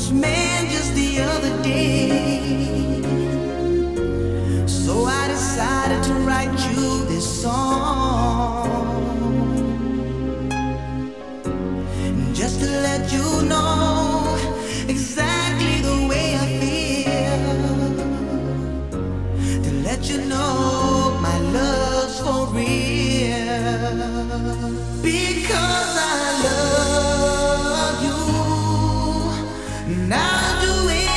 man just the other day. So I decided to write you this song, just to let you know exactly the way I feel, to let you know my love's for real, because I love you, and I'll do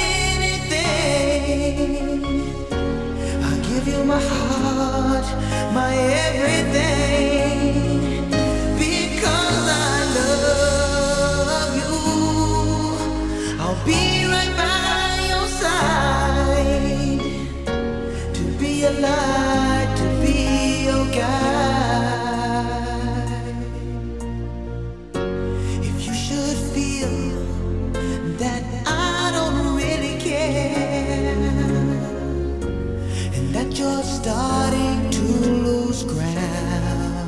anything. I'll give you my heart, my everything, because I love you. I'll be right by your side, to be a light, to be your guide. If you should feel that I don't really care, and that you're starting to lose ground,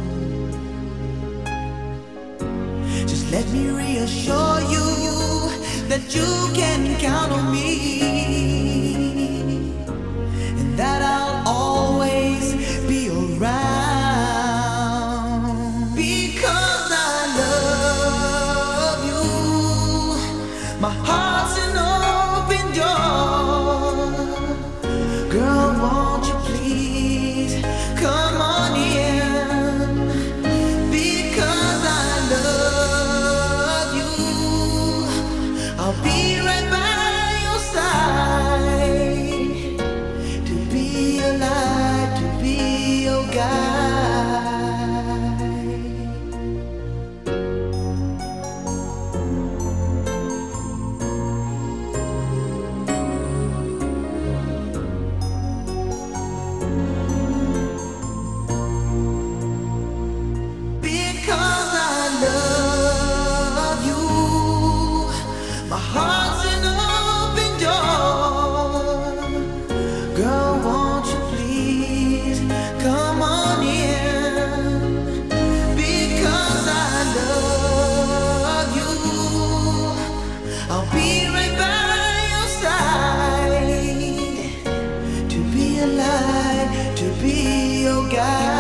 just let me reassure you that you can count on me, and that I'll always be around, because I love you. My heart's an open door. Girl, won't you please come on in, because I love you. I'll be right by your side, to be a light, to be your guide. Because I love you, my heart's an open door. Girl, won't you please come on in, because I love you. I'll be right by your side, to be a light, to be your guide.